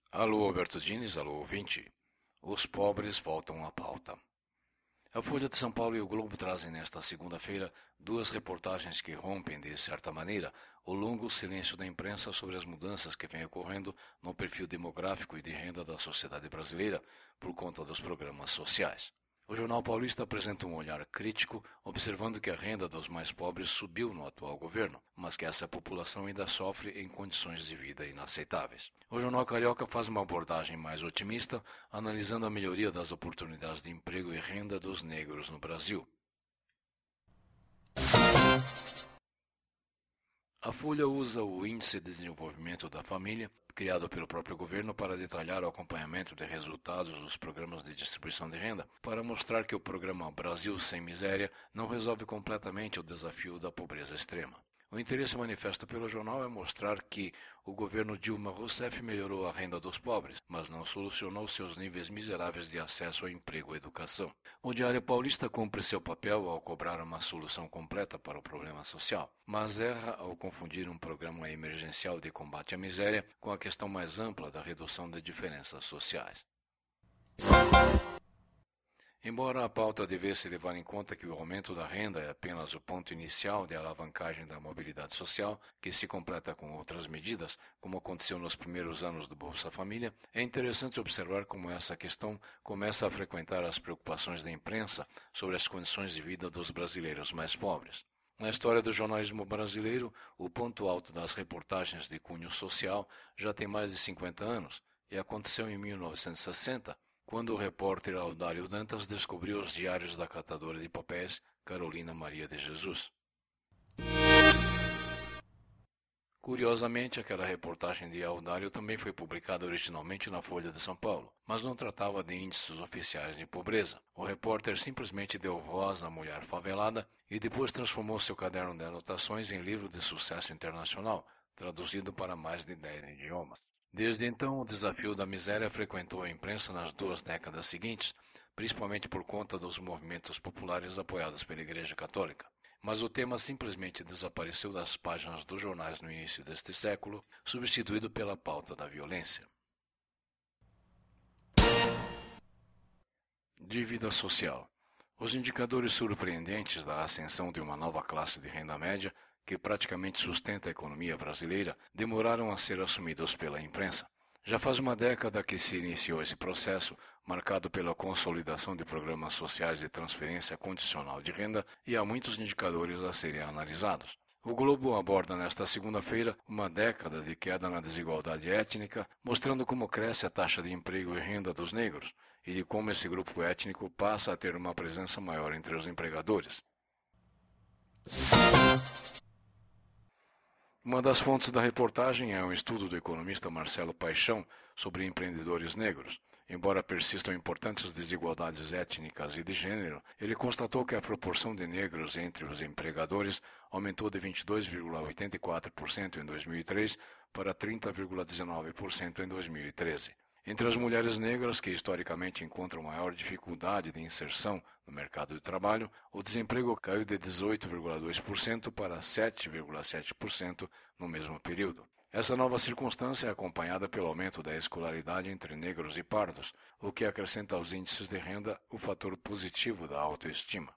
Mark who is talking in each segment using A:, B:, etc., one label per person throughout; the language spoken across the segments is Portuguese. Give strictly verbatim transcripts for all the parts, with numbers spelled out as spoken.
A: Alô, Alberto Diniz, alô, ouvinte. Os pobres voltam à pauta. A Folha de São Paulo e o Globo trazem nesta segunda-feira duas reportagens que rompem, de certa maneira, o longo silêncio da imprensa sobre as mudanças que vêm ocorrendo no perfil demográfico e de renda da sociedade brasileira por conta dos programas sociais. O Jornal Paulista apresenta um olhar crítico, observando que a renda dos mais pobres subiu no atual governo, mas que essa população ainda sofre em condições de vida inaceitáveis. O Jornal Carioca faz uma abordagem mais otimista, analisando a melhoria das oportunidades de emprego e renda dos negros no Brasil. A Folha usa o Índice de Desenvolvimento da Família, criado pelo próprio governo, para detalhar o acompanhamento de resultados dos programas de distribuição de renda, para mostrar que o programa Brasil Sem Miséria não resolve completamente o desafio da pobreza extrema. O interesse manifesto pelo jornal é mostrar que o governo Dilma Rousseff melhorou a renda dos pobres, mas não solucionou seus níveis miseráveis de acesso ao emprego e educação. O Diário Paulista cumpre seu papel ao cobrar uma solução completa para o problema social, mas erra ao confundir um programa emergencial de combate à miséria com a questão mais ampla da redução de diferenças sociais. Embora a pauta devesse levar em conta que o aumento da renda é apenas o ponto inicial de alavancagem da mobilidade social, que se completa com outras medidas, como aconteceu nos primeiros anos do Bolsa Família, é interessante observar como essa questão começa a frequentar as preocupações da imprensa sobre as condições de vida dos brasileiros mais pobres. Na história do jornalismo brasileiro, o ponto alto das reportagens de cunho social já tem mais de cinquenta anos, e aconteceu em mil novecentos e sessenta, quando o repórter Audálio Dantas descobriu os diários da catadora de papéis Carolina Maria de Jesus. Curiosamente, aquela reportagem de Audálio também foi publicada originalmente na Folha de São Paulo, mas não tratava de índices oficiais de pobreza. O repórter simplesmente deu voz à mulher favelada e depois transformou seu caderno de anotações em livro de sucesso internacional, traduzido para mais de dez idiomas. Desde então, o desafio da miséria frequentou a imprensa nas duas décadas seguintes, principalmente por conta dos movimentos populares apoiados pela Igreja Católica. Mas o tema simplesmente desapareceu das páginas dos jornais no início deste século, substituído pela pauta da violência. Dívida social. Os indicadores surpreendentes da ascensão de uma nova classe de renda média, que praticamente sustenta a economia brasileira, demoraram a ser assumidos pela imprensa. Já faz uma década que se iniciou esse processo, marcado pela consolidação de programas sociais de transferência condicional de renda, e há muitos indicadores a serem analisados. O Globo aborda nesta segunda-feira uma década de queda na desigualdade étnica, mostrando como cresce a taxa de emprego e renda dos negros, e de como esse grupo étnico passa a ter uma presença maior entre os empregadores. Uma das fontes da reportagem é um estudo do economista Marcelo Paixão sobre empreendedores negros. Embora persistam importantes desigualdades étnicas e de gênero, ele constatou que a proporção de negros entre os empregadores aumentou de vinte e dois vírgula oitenta e quatro por cento em dois mil e três para trinta vírgula dezenove por cento em dois mil e treze. Entre as mulheres negras, que historicamente encontram maior dificuldade de inserção no mercado de trabalho, o desemprego caiu de dezoito vírgula dois por cento para sete vírgula sete por cento no mesmo período. Essa nova circunstância é acompanhada pelo aumento da escolaridade entre negros e pardos, o que acrescenta aos índices de renda o fator positivo da autoestima.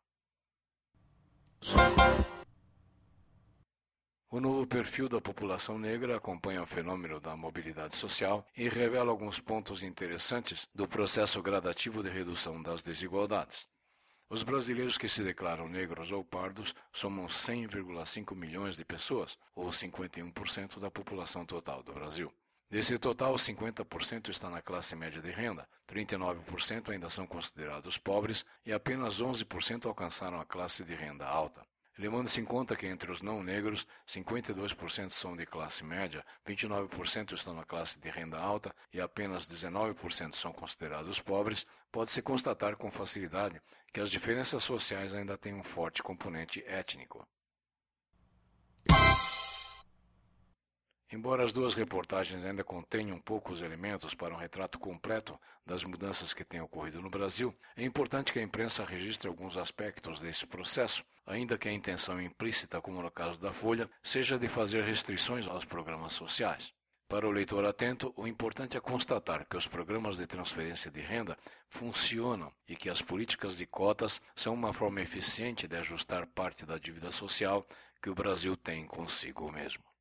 A: O novo perfil da população negra acompanha o fenômeno da mobilidade social e revela alguns pontos interessantes do processo gradativo de redução das desigualdades. Os brasileiros que se declaram negros ou pardos somam cem vírgula cinco milhões de pessoas, ou cinquenta e um por cento da população total do Brasil. Desse total, cinquenta por cento está na classe média de renda, trinta e nove por cento ainda são considerados pobres e apenas onze por cento alcançaram a classe de renda alta. Levando-se em conta que entre os não-negros, cinquenta e dois por cento são de classe média, vinte e nove por cento estão na classe de renda alta e apenas dezenove por cento são considerados pobres, pode-se constatar com facilidade que as diferenças sociais ainda têm um forte componente étnico. Embora as duas reportagens ainda contenham poucos elementos para um retrato completo das mudanças que têm ocorrido no Brasil, é importante que a imprensa registre alguns aspectos desse processo, ainda que a intenção implícita, como no caso da Folha, seja de fazer restrições aos programas sociais. Para o leitor atento, o importante é constatar que os programas de transferência de renda funcionam e que as políticas de cotas são uma forma eficiente de ajustar parte da dívida social que o Brasil tem consigo mesmo.